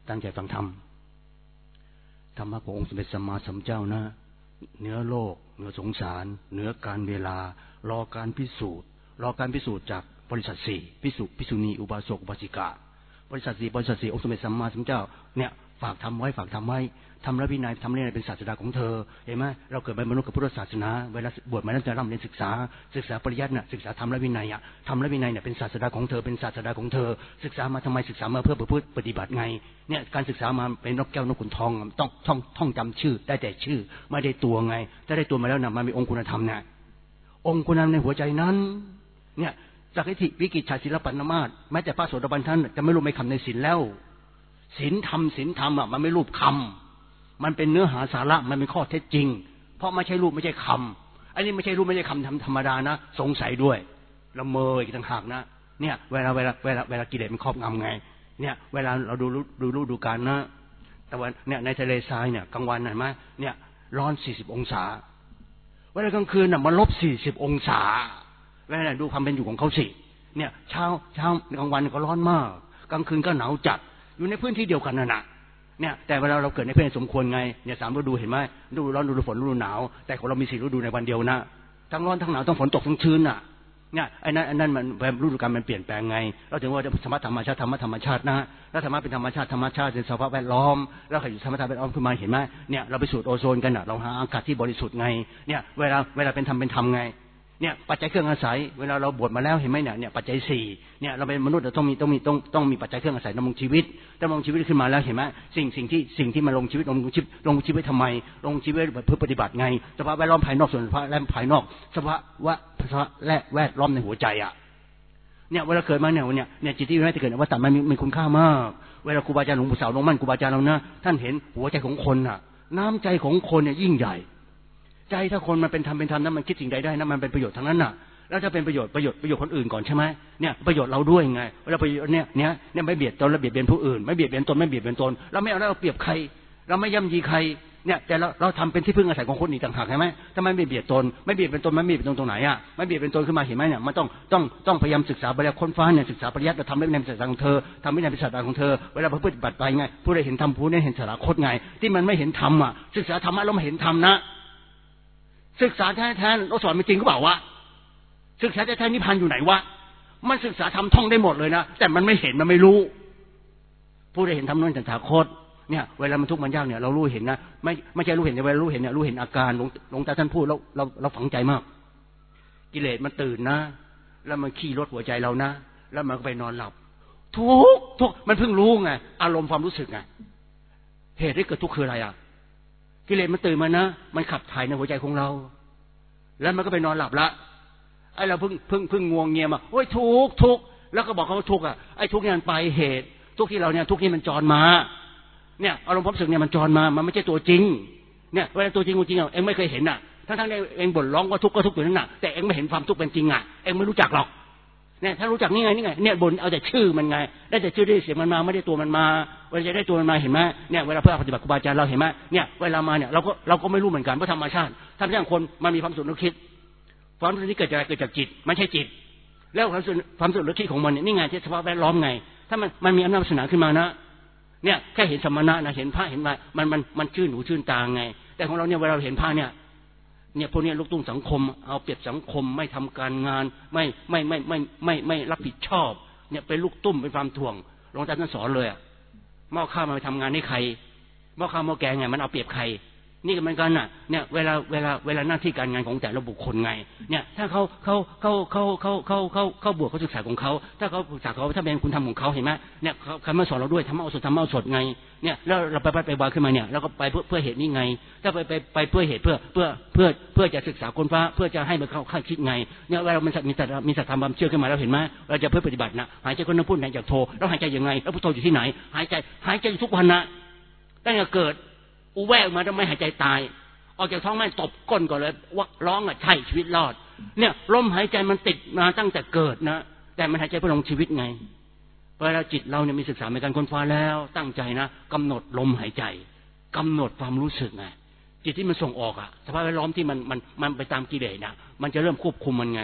ตั้งใจฟังธรรมธรรมะขององค์สมเด็จสัมมาสัมพุทธเจ้านะเหนือโลกเหนือสงสารเหนือการเวลารอการพิสูจน์จากบริษัทสี่ภิกษุณีอุบาสกอุบาสิกาบริษัทสี่องค์สมเด็จสัมมาสัมพุทธเจ้าเนี่ยฝากทำไว้ทำและวินัยเป็นศาสดาของเธอเห็นไหมเราเกิดเป็นมนุษย์กับพุทธศาสนาเวลาบวชมาแล้วจะร่ำเรียนศึกษาปริยัติน่ะศึกษาธรรมและวินัยเนี่ยเป็นศาสดาของเธอศึกษามาทำไมศึกษามาเพื่อปฏิบัติไงเนี่ยการศึกษามาเป็นนกแก้วนกขุนทองต้องท่องจำชื่อได้แต่ชื่อไม่ได้ตัวไงถ้าได้ตัวมาแล้วน่ะมันมีองค์คุณธรรมเนี่ยองค์คุณธรรมในหัวใจนั้นเนี่ยสักทิวิกิจชาศิลปันมาศแม้แต่พระโสดาบันท่านจะไม่รู้ไม่คำในศีลแล้วศีลธรรมอ่ะมันไม่รูปคำมันเป็นเนื้อหาสาระมันเป็นข้อเท็จจริงเพราะไม่ใช่รูปไม่ใช่คำอันนี้ไม่ใช่รูปไม่ใช่คำธรรมดานะสงสัยด้วยละเมออีกต่างหากนะเนี่ยเวลากิเลสมันครอบงำไงเนี่ยเวลาเราดูการนะแต่ว่าเนี่ยในทะเลทรายเนี่ยกลางวันเห็นไหมเนี่ยร้อน40องศาเวลากลางคืนน่ะมันลบ40องศาเวลาดูความเป็นอยู่ของเขาสิเนี่ยเช้ากลางวันก็ร้อนมากกลางคืนก็หนาวจัดอยู่ในพื้นที่เดียวกันน่ะเนี่ยแต่เวลาเราเกิดในเพศสมควรไงเนี่ย3ฤดูเห็นไหมฤดูร้อนฤดูฝนฤดูหนาวแต่ของเรามี4ฤดูในวันเดียวนะทั้งร้อนทั้งหนาวทั้งฝนตกทั้งชื้นน่ะเนี่ยไอ้นั่นมันฤดูกาลมันเปลี่ยนแปลงไงเราถึงว่าธรรมชาตินะแล้วธรรมะเป็นธรรมชาติเป็นสภาพแวดล้อมแล้วใครอยู่ธรรมชาติแวดล้อมขึ้นมาเห็นไหมเนี่ยเราไปสูดโอโซนกันน่ะเราหาอากาศที่บริสุทธิ์ไงเนี่ยเวลาเป็นธรรมไงเนี่ยปัจจัยเครื่องอาศัยเวลาเราบวชมาแล้วเห็นไหมเนี่ยปัจจัย4เนี่ยเราเป็นมนุษย์เราต้องมีปัจจัยเครื่องอาศัยดำรงชีวิตขึ้นมาแล้วเห็นไหมสิ่งที่มาลงชีวิตทำไมลงชีวิตเพื่อปฏิบัติไงสภาพแวดล้อมภายนอกส่วนสภาพแวดล้อมภายนอกสภาวะและแวดล้อมในหัวใจอ่ะเนี่ยเวลาเกิดมาเนี่ยจิตที่ไม่ได้เกิดว่าแต่มันมีคุณค่ามากเวลาครูบาอาจารย์หลวงปู่เสาหลวงมั่นครูบาอาจารย์เรานะท่านเห็นหัวใจของคนอ่ะน้ำใจของคนเนี่ยยิ่งใหญ่ใจถ้าคนมันเป็นธรรมนั้นมันคิดสิ่งใดได้นะมันเป็นประโยชน์ทั้งนั้นน่ะแล้วถ้าเป็นประโยชน์คนอื่นก่อนใช่ไหมเนี่ยประโยชน์เราด้วยไงเราประโยชน์เนี่ยไม่เบียดตนเราเบียดเบียนผู้อื่นไม่เบียดเบียนตนเราไม่เอาเราเปรียบใครเราไม่ย่ำยีใครเนี่ยแต่เราทำเป็นที่พึ่งอาศัยของคนอีกต่างหากใช่ไหมถ้าไม่เบียดตนไม่เบียดเป็นตนมันเบียดเป็นตรงไหนอ่ะไม่เบียดเป็นตนขึ้นมาเห็นไหมเนี่ยมันต้องพยายามศึกษาบริยัติค้นฟ้าเนี่ยศึกษาปริยัติเราทำไม่ในศาสนาของเธอทำไม่ในศาสนาของเธอเวลาปฏิบัติไปไงผู้ใดเห็นธรรมผู้นั้นเห็นสาระคตไงที่มันไม่เห็นธรรมอ่ะศึกษาธรรมะเราไม่เห็นธรรมนะศึกษาแท้ๆเราสอนไม่จริงก็บอกว่าศึกษาแท้ๆนิพพานอยู่ไหนวะมันศึกษาธรรมท่องได้หมดเลยนะแต่มันไม่เห็นมันไม่รู้ผู้ใดเห็นธรรมนั้นตถาคตเนี่ยเวลามันทุกข์มันยากเนี่ยเรารู้เห็นนะไม่ใช่รู้เห็นแต่เวลารู้เห็นเนี่ยรู้เห็นอาการหลวงตาท่านพูดแล้วเราฝังใจมากกิเลสมันตื่นนะแล้วมันขี้รถหัวใจเรานะแล้วมันก็ไปนอนหลับทุกมันเพิ่งรู้ไงอารมณ์ความรู้สึกไงเหตุที่เกิดทุกข์คืออะไรอ่ะกิเลสมันตื่นมานะมันขับถ่ายในหัวใจของเราแล้วมันก็ไปนอนหลับละไอ้เราเพิ่งงวงเงียมาโอ้ยทุกแล้วก็บอกเขาทุกข์อ่ะไอ้ทุกข์นี่มันไปเหตุทุกข์ที่เราเนี่ยทุกข์นี่มันจรมาเนี่ยอารมณ์ความรู้สึกเนี่ยมันจรมามันไม่ใช่ตัวจริงเนี่ยเวลาตัวจริงอ่ะเองไม่เคยเห็นอ่ะทั้งเองบ่นร้องว่าทุกข์ก็ทุกข์อยู่นั่นน่ะแต่เองไม่เห็นความทุกข์เป็นจริงอ่ะเองไม่รู้จักหรอกเนี่ยถ้ารู้จักนี่ไงเนี่ยบ่นเอาแต่ชื่อมันไงได้แต่ชื่อได้เสียงมันมาไม่ได้ตัวมันมาเวลาจะได้ตัวมันมาเห็นไหมเนี่ยเวลาเพื่อปฏิบัติครูบาอาจารย์เราเห็นไหมเนี่ยเวลามาเนี่ยเราก็ไม่รู้เหมือนกันเพราะธรรมชาติคนมันมีความสุขนึกคิดความรู้สึกที่เกิดจากจิตไม่ใช่จิตแล้วความสุขนึกคิดของมันนี่ไงที่สภาพแวดล้อมไงถ้ามันมีอำนาจศาสนาขึ้นมานะเนี่ยแค่เห็นสมณะนะเห็นพระเห็นว่ามันชื่นหูชื่นตาไงแต่ของเราเนี่ยเวลาเราเห็นพระเนี่ยพวกนี้ลูกตุ้งสังคมเอาเปรียบสังคมไม่ทำการงานไม่รับผิดชอบเนี่ยเป็นลูกตุ้มเป็นความถ่วงหลวงตาท่านสอนเลยอ่ะหม้อข้าวมาทำงานให้ใครหม้อข้าวหม้อแกงไงมันเอาเปรียบใครนี่ก็เหมือนกันน่ะเนี่ยเวลาหน้าที่การงานของแต่ละบุคคลไงเนี่ยถ้าเขาบวชเขาศึกษาของเขาถ้าเขาศึกษาเขาถ้าเป็นคุณธรรมของเขาเห็นไหมเนี่ยเขามาสอนเราด้วยธรรมะเอาสดไงเนี่ยแล้วเราไปวางขึ้นมาเนี่ยแล้วก็ไปเพื่อเหตุนี้ไงถ้าไปเพื่อเหตุเพื่อจะศึกษาคนฟ้าเพื่อจะให้มันเข้าขั้นคิดไงเนี่ยเวลามันมีศรัทธาความเชื่อขึ้นมาแล้วเห็นไหมเราจะเพื่อปฏิบัตินะหายใจคนนึงพูดไหนจากโทแล้วหายใจยังไงแล้วพุทโธอยู่ที่ไหนหายใจทุกวันนะตั้งแต่เกิดอุแวกมาต้องไม่หายใจตายออกจากท้องแม่ตบก้นก่อนเลยว่าร้องอ่ะใช่ชีวิตรอดเนี่ยลมหายใจมันติดมาตั้งแต่เกิดนะแต่มันหายใจเพื่อลงชีวิตไงเวลาจิตเราเนี่ยมีศึกษาในการค้นคว้าแล้วตั้งใจนะกำหนดลมหายใจกำหนดความรู้สึกไงจิตที่มันส่งออกอ่ะสภาพแวดล้อมที่มันไปตามกิเลสนะมันจะเริ่มควบคุมมันไง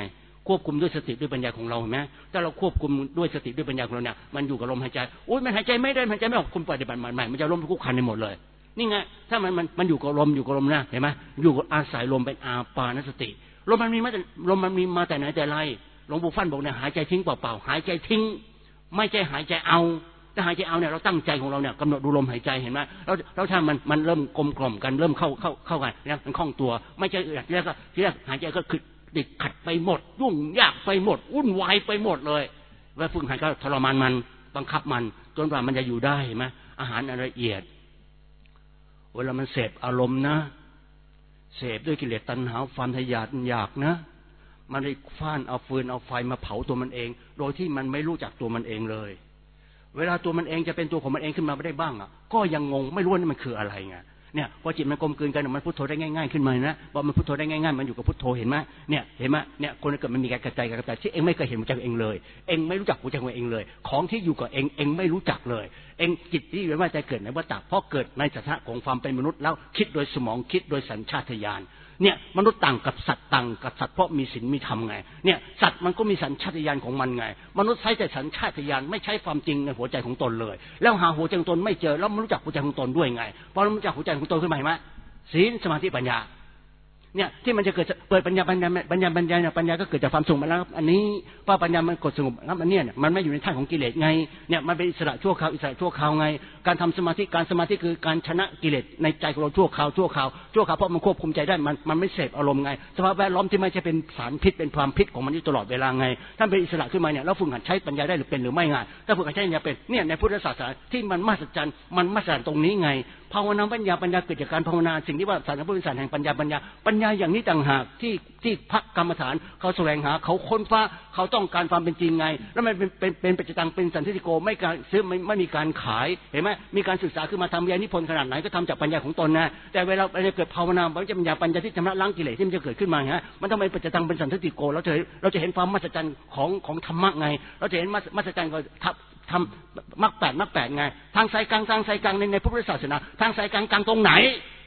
ควบคุมด้วยสติด้วยปัญญาของเราเห็นไหมถ้าเราควบคุมด้วยสติด้วยปัญญาของเราเนี่ยมันอยู่กับลมหายใจโอ้ยมันหายใจไม่ได้หายใจไม่ออกคุณปฏิบัติใหม่มันจะล้มคุกคันไปหมดเลยนี่ไงถ้ามันอยู่กับลมนะเห็นไหมอยู่กับอาศัยลมเป็นอาปานสติลมมันมีมาแต่ไหนแต่ไรหลวงปู่ฟั่นบอกเนี่ยหายใจทิ้งเปล่าๆหายใจทิ้งไม่ใช่หายใจเอาถ้าหายใจเอาเนี่ยเราตั้งใจของเราเนี่ยกำหนดดูลมหายใจเห็นไหมแล้วถ้ามันเริ่มกลมกล่อมกันเริ่มเข้ากันเนี่ยมันคล่องตัวไม่ใช่ทีแรกหายใจก็คือติดขัดไปหมดยุ่งยากไปหมดวุ่นวายไปหมดเลยเวลาฝึกหายใจทรมานมันบังคับมันจนกว่ามันจะอยู่ได้เห็นไหมอาหารอันละเอียดเวลามันเสพอารมณ์นะเสพด้วยกิเลสตัณหาความทะยานอยากนะมันได้ฟ้านเอาฟืนเอาไฟมาเผาตัวมันเองโดยที่มันไม่รู้จักตัวมันเองเลยเวลาตัวมันเองจะเป็นตัวของมันเองขึ้นมาไม่ได้บ้างอ่ะก็ยังงงไม่รู้ว่านี่มันคืออะไรไงเนี่ยพอจิตมันกลมกลืนกันมันพุทโธได้ง่ายๆขึ้นมานะพอมันพุทโธได้ง่ายๆมันอยู่กับพุทโธเห็นไหมเนี่ยเห็นไหมเนี่ยคนเกิดมันมีการกระจายที่เองไม่เคยเห็นหัวใจของเองเลยเองไม่รู้จักหัวใจของเองเลยของที่อยู่กับเองไม่รู้จักเลยเองจิตที่อยู่ในใจเกิดในวัฏฏะเพราะเกิดในสถานะของความเป็นมนุษย์แล้วคิดโดยสมองคิดโดยสัญชาตญาณเนี่ยมนุษย์ต่างกับสัตว์เพราะมีศีลมีธรรมไงเนี่ยสัตว์มันก็มีสัญชาตญาณของมันไงมนุษย์ใช้แต่สัญชาตญาณไม่ใช้ความจริงในหัวใจของตนเลยแล้วหาหัวใจของตนไม่เจอแล้วไม่รู้จักหัวใจของตนด้วยไงพอเรารู้จักหัวใจของตนขึ้นมาเห็นไหมศีลสมาธิปัญญาเนี่ยที่มันจะเกิดเปิดปัญญาเนี่ยปัญญาก็เกิดจากความสงบแล้วอันนี้พอปัญญามันกดสงบแล้วอันเนี้ยมันไม่อยู่ในท่าของกิเลสไงเนี่ยมันเป็นอิสระชั่วคราวไงการทำสมาธิคือการชนะกิเลสในใจของเราชั่วคราวเพราะมันควบคุมใจได้มันไม่เสพอารมณ์ไงสภาพแวดล้อมที่ไม่ใช่เป็นสารพิษเป็นความพิษของมันอยู่ตลอดเวลาไงถ้าเป็นอิสระขึ้นมาเนี่ยเราฝึกหัดใช้ปัญญาได้หรือเป็นหรือไม่ไงถ้าฝึกหัดใช้ปัญญาเป็นเนี่ยในพุทธศาสนาที่มันมหัศจรรย์ตรงนี้ไงภาวนาปัญญาเกิดจากการภาวนาสิ่งที่ว่าศาสนาพุทธศาสนาแห่งปัญญาอย่างนี้ต่างหากที่พระกรรมฐานเขาแสวงหาเขาค้นฟ้าเขาต้องการความเป็นจริงไงแล้วมันเป็นปัจจตังเป็นสันทิฏฐิโกไม่การซื้อไม่มีการขายเห็นไหมมีการศึกษาขึ้นมาทำวิทยานิพนธ์ขนาดไหนก็ทำจากปัญญาของตนนะแต่เวลาเราเกิดภาวนาปัญญาที่ชำระล้างกิเลสที่มันจะเกิดขึ้นมาฮะมันต้องเป็นปัจจตังเป็นสันทิฏฐิโกเราจะเห็นความมหัศจรรย์ของธรรมะไงเราจะเห็นมหัศจรรย์ทำมรรคแปดไงทางสายกลางในพุทธศาสนาทางสายกลางตรงไหน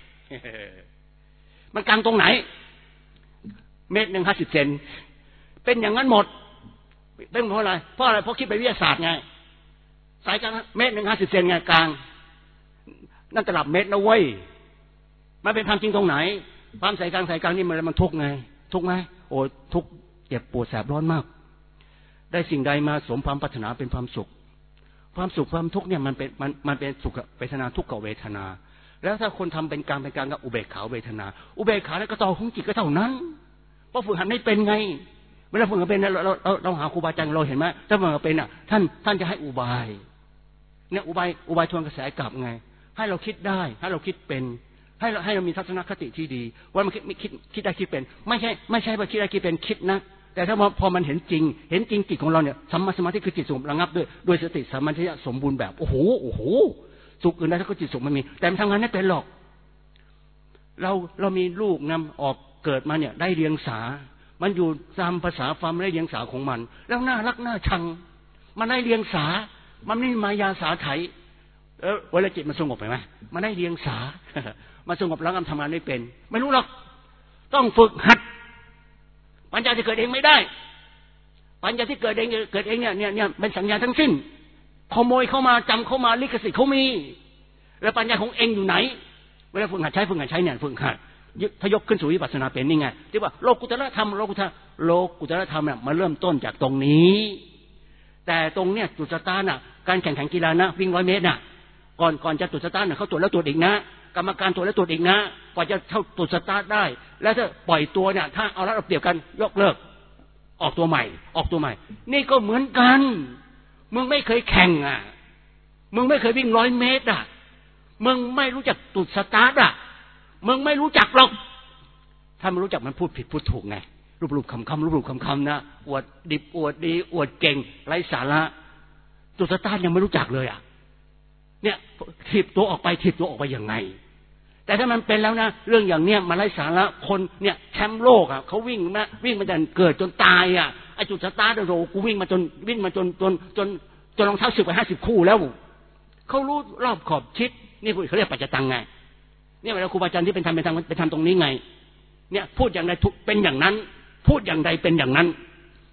มันกลางตรงไหนเมตร 150 เซนเป็นอย่างนั้นหมดเป็นเพราะอะไรเพราะคิดไปวิทยาศาสตร์ไงสายกลางเมตร 150 เซนไงกลางนั่นตลับเมตรนะเว้ยมันเป็นความจริงตรงไหนความสายกลางนี่มันทุกข์ไงทุกข์ไหมโอ้ทุกข์เจ็บปวดแสบร้อนมากได้สิ่งใดมาสมความปรารถนาเป็นความสุขความทุกข์เนี่ยมันเป็นสุขเวทนาทุกขเวทนาแล้วถ้าคนทำเป็นกลางก็อุเบกขาเวทนาอุเบกขาแล้วก็ต่อของจิตก็เท่านั้นเพราะฝึกหัดไม่เป็นไงเวลาฝึกหัดเป็นเราหาครูบาอาจารย์เราเห็นไหมถ้าฝึกหัดเป็นอ่ะท่านจะให้อุบายเนี่ยอุบายทวนกระแสกลับไงให้เราคิดได้ให้เราคิดเป็นให้เรามีทัศนคติที่ดีว่ามันคิดได้คิดเป็นไม่ใช่ว่าคิดได้คิดเป็นคิดนะแต่ถ้าพอมันเห็นจริงจิตของเราเนี่ยสัมมาสมาธิคือจิตสงบระงับด้วยสติสัมปชัญญะสมบูรณ์แบบโอ้โหสุขอื่นใดถ้าก็จิตสุขมันมีแต่มันทำงานไม่เป็นหรอกเรามีลูกนำออกเกิดมาเนี่ยได้เรียงสามันอยู่ตามภาษาความได้เรียงสาของมันแล้วน่ารักน่าชังมันได้เรียงสามันไม่มีมายาสาไถเวลาจิตมันสงบไปไหมมันได้เรียงสามันสงบแล้วทำงานไม่เป็นไม่รู้หรอกต้องฝึกหัดปัญญาที่เกิดเองไม่ได้ปัญญาที่เกิดเองเนี่ยเป็นสัญญาทั้งสิ้นขโมยเข้ามาจำเข้ามาลิขสิทธิ์เขามีแล้วปัญญาของเองอยู่ไหนเวลาฝึกหัดใช้เนี่ยฝึกหัดทยกขึ้นสู่วิปัสสนาเป็นนี่ไงที่ว่าโลกุตตรธรรมเนี่ยมาเริ่มต้นจากตรงนี้แต่ตรงเนี่ยจุดสตาร์ทน่ะการแข่งขันกีฬานะวิ่ง100 เมตรน่ะก่อนจะจุดสตาร์ทน่ะเขาตรวจแล้วตรวจอีกนะกรรมการตรวจแล้วตรวจอีกนะกว่าจะเข้าจุดสตาร์ทได้แล้วถ้าปล่อยตัวเนี่ยถ้าเอาแล้วเอาเปรียบกันยกเลิกออกตัวใหม่นี่ก็เหมือนกันมึงไม่เคยแข่งอ่ะมึงไม่เคยวิ่ง100 เมตรอ่ะมึงไม่รู้จักจุดสตาร์ทอ่ะมึงไม่รู้จักหรอกถ้าไม่รู้จักมันพูดผิดพูดถูกไงรูปคำนะอวดดิบอวดดีอวดเก่งไร้สาระจุดสตาร์ทยังไม่รู้จักเลยอ่ะเนี่ยถีบตัวออกไปยังไงแต่ถ้ามันเป็นแล้วนะเรื่องอย่างเนี้ยมันไร้สาระคนเนี่ยแชมป์โลกอ่ะเขาวิ่งมาจนเกิดจนตายอ่ะไอ้จุดสตาร์ทโรกูวิ่งมาจนรองเท้า10 ไป 50 คู่แล้วเขารู้รอบขอบชิดนี่เขาเรียกปัจจตังไงเนี่ยเวลาครูบาอาจารย์ที่เป็นทำตรงนี้ไงเนี่ยพูดอย่างใดเป็นอย่างนั้นพูดอย่างใดเป็นอย่างนั้น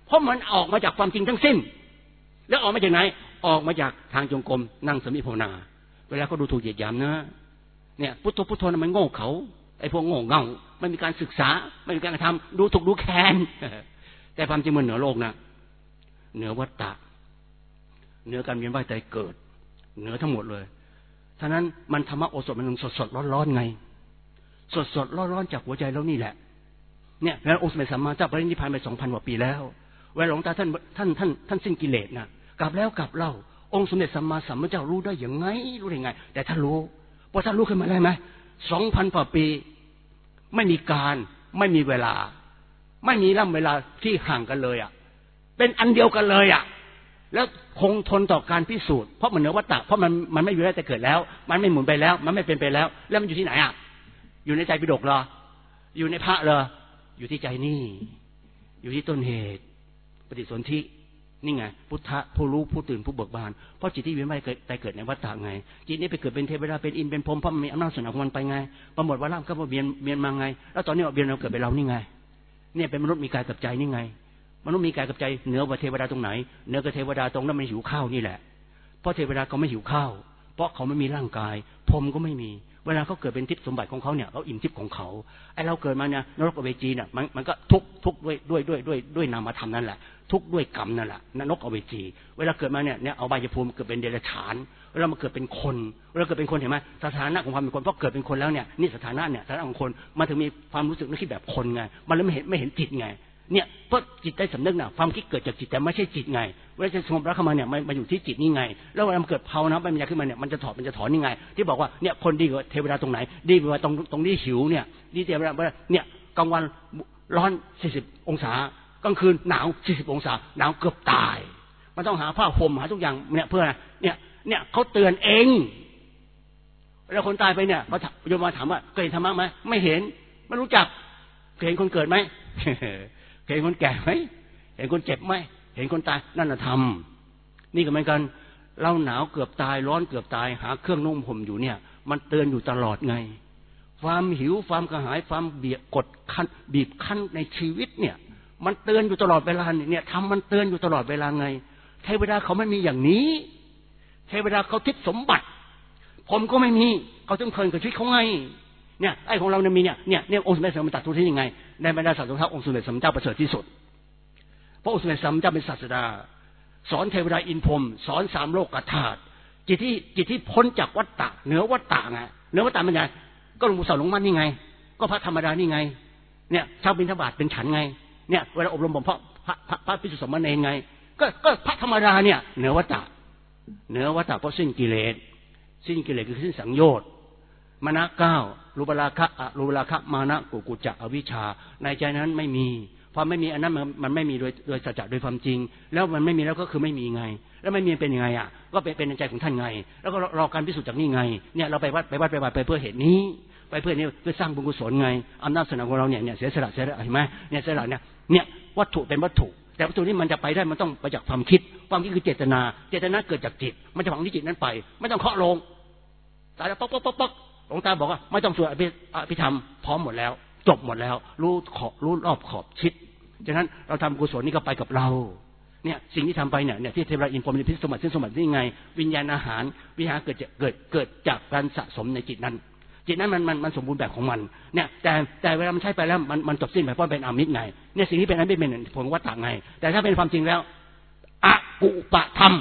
เพราะมันออกมาจากความจริงทั้งสิ้นแล้วออกมาจากไหนออกมาจากทางจงกรมนั่งสมาธิภาวนาเวลาเขาดูถูกเหยียดหยามนะเนี่ยพุทโธพุทโธมันโง่เขาไอ้พวกโง่เง่าไม่มีการศึกษาไม่มีการกระทำดูถูกดูแคลนแต่ความจริงมันเหนือโลกนะเหนือวัฏฏะเหนือการเวียนว่ายตายเกิดเหนือทั้งหมดเลยฉะนั้นมันธรรมะโอสถมันสดร้อนไงสดร้อนจากหัวใจแล้วนี่แหละเนี่ยแล้วองค์สมเด็จสัมมาสัมพุทธเจ้าปรินิพพานไป 2,000 กว่าปีแล้วเวลาหลวงตาท่านสิ้นกิเลสนะกลับแล้วกลับเล่าองค์สมเด็จสัมมาสัมพุทธเจ้ารู้ได้อย่างไงรู้ได้ไงแต่ท่านรู้พอท่านรู้ขึ้นมาได้ไหม 2,000 กว่าปีไม่มีการไม่มีเวลาไม่มีล่ำเวลาที่ห่างกันเลยอ่ะเป็นอันเดียวกันเลยอ่ะแล้วคงทนต่อการพิสูจน์เพราะมันเหนือวัฏฏะเพราะมันไม่อยู่ได้แต่เกิดแล้วมันไม่หมุนไปแล้วมันไม่เป็นไปแล้วแล้วมันอยู่ที่ไหนอ่ะอยู่ในใจปิฎกเหรออยู่ในพระเหรออยู่ที่ใจนี่อยู่ที่ต้นเหตุปฏิสนธินี่ไงพุทธะผู้รู้ผู้ตื่นผู้เบิกบานเพราะจิตที่เวียนว่ายตายเกิดในวัฏฏะไงจิตนี้ไปเกิดเป็นเทวดาเป็นอินทร์เป็นพรหมเพราะมันมีอำนาจส่วนของมันไปไงพอหมดวาระก็เวียนมาไงแล้วตอนนี้เวียนเราเกิดเป็นเรานี่ไงเนี่ยเป็นมนุษย์มีกายกับใจนี่ไงมนุษย์มีกายกับใจเหนือกว่าเทวดาตรงไหนเหนือกว่าเทวดาตรงนั้นมันหิวข้าวนี่แหละเพราะเทวดาเขาไม่หิวข้าวเพราะเขาไม่มีร่างกายพรหมก็ไม่มีเวลาเขาเกิดเป็นทิพย์สมบัติของเขาเนี่ยเขาอิ่มทิพย์ของเขาไอ้เราเกิดมาเนี่ยนรกอเวจีเนี่ยมันก็ทุกด้วยนามธรรมนั่นแหละทุกด้วยกรรมนั่นแหละนรกอเวจีเวลาเกิดมาเนี่ยเอาใบยภูมิเกิดเป็นเดรัจฉานเวลามาเกิดเป็นคนเวลาเกิดเป็นคนเห็นไหมสถานะของความเป็นคนเพราะเกิดเป็นคนแล้วเนี่ยนี่สถานะเนี่ยสถานะของคนมันถึงมีความรู้สึกนึกคิดแบบคนไงมันเลยไม่เห็นจิตไงเนี่ยเพราะจิตใต้สำนึกน่ะความคิดเกิดจากจิตแต่ไม่ใช่จิตไงเวลาจะสงบแล้วเข้ามาเนี่ยมันอยู่ที่จิตนี่ไงแล้วเวลามันเกิดภาวนาปัญญาขึ้นมาเนี่ยมันจะถอนนี่ไงที่บอกว่าเนี่ยคนดีกว่าเทวดาตรงไหนดีกว่าตรงนี้หิวเนี่ยดีเทวดาเนี่ยกลางวันร้อน40 องศากลางคืนหนาว40 องศาหนาวเกือบตายมันต้องหาผ้าห่มหาทุกอย่างเนี่ยเพื่อเนี่ยเขาเตือนเองแล้วคนตายไปเนี่ยเขาโยมมาถามว่าเคยเห็นธรรมะไหมไม่เห็นไม่รู้จักเคยเห็นคนเกิดไหมเห็นคนแก่ไหมเห็นคนเจ็บไหมเห็นคนตายนั่นน่ะธรรมนี่ก็เหมือนกันเราหนาวเกือบตายร้อนเกือบตายหาเครื่องนุ่งห่มอยู่เนี่ยมันเตือนอยู่ตลอดไงความหิวความกระหายความกดคั้นบีบคั้นในชีวิตเนี่ยมันเตือนอยู่ตลอดเวลาเนี่ยทำมันเตือนอยู่ตลอดเวลาไงเทวดาเขาไม่มีอย่างนี้เทวดาเขาทิพย์สมบัติผมก็ไม่มีเขาต้องเพลินกับชีวิตเขาไงเนี่ยไอ้ของเราเนี่ยมีเนี่ยองค์สมเด็จพระสัมมาสัมพุทธเจ้าที่ยังไงในบรรดาศาสนาองค์สมเด็จพระสัมมาสัมพุทธเจ้าประเสริฐที่สุดเพราะองค์สมเด็จพระสัมมาสัมพุทธเจ้าเป็นศาสดาสอนเทวดาอินพรหมสอน3 โลกธาตุจิตที่พ้นจากวัฏฏะเหนือวัฏฏะไงเหนือวัฏฏะมันไงก็หลวงปู่เสาหลวงมั่นนี่ไงก็พระธรรมดานี่ไงเนี่ยชาวบิณฑบาตเป็นฉันไงเนี่ยเวลาอบรมบ่มเพราะพระภิกษุสมณเณรไงก็พระธรรมดาเนี่ยเหนือวัฏฏะเพราะสิ้นกิเลสคือสิ้นสังโยชน์มานะ9รูปราคะมานะกุจจะอวิชชาในใจนั้นไม่มีความไม่มีอันนั้นมันไม่มีโดยสัจจะโดยความจริงแล้วมันไม่มีแล้วก็คือไม่มีไงแล้วไม่มีเป็นยังไงอ่ะก็เป็นในใจของท่านไงแล้วก็รอการพิสูจน์จากนี่ไงเนี่ยเราไปวัดไปเพื่อเหตุนี้ไปเพื่อนี้เพื่อสร้างบุญกุศลไงอำนาจสนองของเราเนี่ยเสียสละเห็นไหมเนี่ยเสียสละเนี่ยวัตถุเป็นวัตถุแต่วัตถุนี้มันจะไปได้มันต้องไปจากความคิดคือเจตนาเกิดจากจิตมันจะฝังที่จิตนั้นไปไม่ต้องเคาะลงตายแล้วป๊อกหลวงตาบอกว่าไม่ต้องสวดอภิธรรมพร้อมหมดแล้วจบหมดแล้วรู้รอบขอบชิดฉะนั้นเราทำกุศลนี่ก็ไปกับเราเนี่ยสิ่งที่ทำไปเนี่ยที่เทวดาอินพรหมพิสมบัตินี่ไงวิญญาณอาหารเกิดจากการสะสมในจิตนั้นมันสมบูรณ์แบบของมันเนี่ยแต่เวลามันใช้ไปแล้วมันจบสิ้นไปเพราะเป็นอมิตรไงเนี่ยสิ่งที่เป็นอมิตรเป็นผลวัฏฏะไงแต่ถ้าเป็นความจริงแล้วอกุปธรรม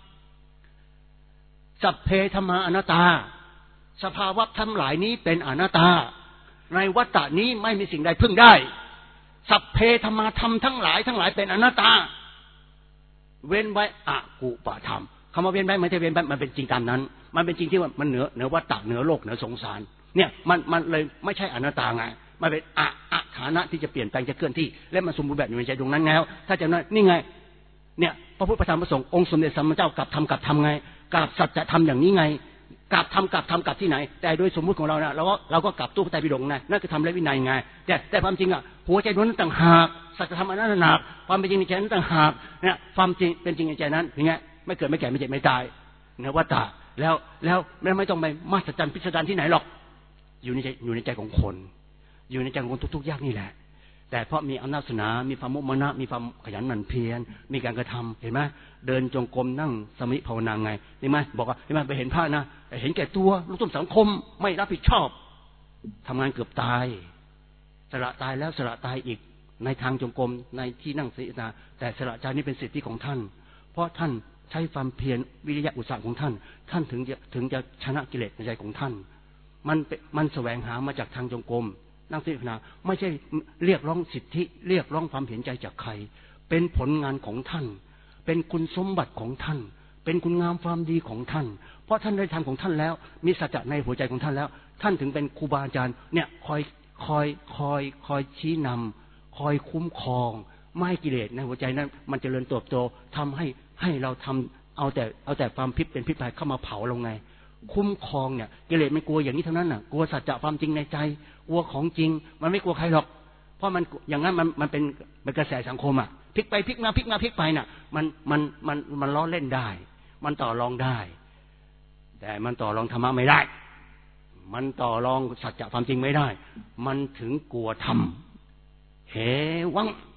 สัพเพธัมมาอนัตตาสภาวะทั้งหลายนี้เป็นอนัตตาในวัฏฏะนี้ไม่มีสิ่งใดพึ่งได้สัพเพธัมมาธรรมทั้งหลายเป็นอนัตตาเว้นไว้อกุปธรรมคำว่าเว้นไว้ไม่ใช่เว้นไว้มันเป็นจริงตามนั้นมันเป็นจริงที่ว่ามันเหนือวัฏฏะเหนือโลกเหนือสงสารเนี่ยมันเลยไม่ใช่อนัตตาไงมันเป็นฐานะที่จะเปลี่ยนแปลงจะเคลื่อนที่และมันสมบูรณ์แบบอยู่ในใจตรงนั้นแล้วถ้าจะนี่ไงเนี่ยพระพุทธพระธรรมพระสงฆ์องค์สมเด็จสัมมาสัมพุทธเจ้ากลับทำไงกลับสัจธรรมอย่างนี้ไงกลับทำที่ไหนแต่โดยสมมุติของเรานะเราก็กลับตู้พระไตรปิฎกนะนั่นคือทำและวินัยไงแต่ความจริงอ่ะหัวใจนั้นต่างหากสัจธรรมอันนั้นต่างหากความเป็นจริงในใจนั้นต่างหากเนี่ยความจริงเป็นจริงในใจนั้นอย่างเงี้ยไม่เกิดไม่แก่ไม่เจ็บไม่ตายเนื้อวัฏฏะแล้วไม่ต้องไปมหัศจรรย์พิสดารที่ไหนหรอกอยู่ในใจของคนอยู่ในใจของคนทุกๆยากนี่แหละแต่เพราะมีอำนาจศาสนามีความมุมานะมีความขยันหมั่นเพียรมีการกระทำเห็นไหมเดินจงกรมนั่งสมิภาวนาไงเห็นไหมบอกว่าเห็นไหมไปเห็นพระนะเห็นแก่ตัวลูกต้นสังคมไม่รับผิดชอบทำงานเกือบตายสละตายแล้วสละตายอีกในทางจงกรมในที่นั่งสมิภาวนาแต่สละใจนี้เป็นสิทธิของท่านเพราะท่านใช้ความเพียรวิริยะอุตสาหะของท่านท่านถึงจะชนะกิเลสในใจของท่านมันแสวงหามาจากทางจงกรมนั่งสมิภาวนาไม่ใช่เรียกร้องสิทธิเรียกร้องความเห็นใจจากใครเป็นผลงานของท่านเป็นคุณสมบัติของท่านเป็นคุณงามความดีของท่านเพราะท่านได้ทำของท่านแล้วมีสัจจะในหัวใจของท่านแล้วท่านถึงเป็นครูบาอาจารย์เนี่ยคอยชี้นำคอยคุ้มครองไม่ให้กิเลสในหัวใจนั้นมันเจริญเติบโตทำให้เราทำเอาแต่ความพิษเป็นพิษภัยเข้ามาเผาเราไงคุ้มครองเนี่ยกิเลสมันกลัวอย่างนี้เท่านั้นน่ะกลัวสัจจะความจริงในใจกลัวของจริงมันไม่กลัวใครหรอกเพราะมันอย่างนั้นมันเป็นกระแสสังคมอ่ะพลิกไปพลิกมาพลิกมาพลิกไปน่ะมันล้อเล่นได้มันต่อรองได้แต่มันต่อรองธรรมะไม่ได้มันต่อรองสัจจะความจริงไม่ได้มันถึงกลัวธรรมเหวัง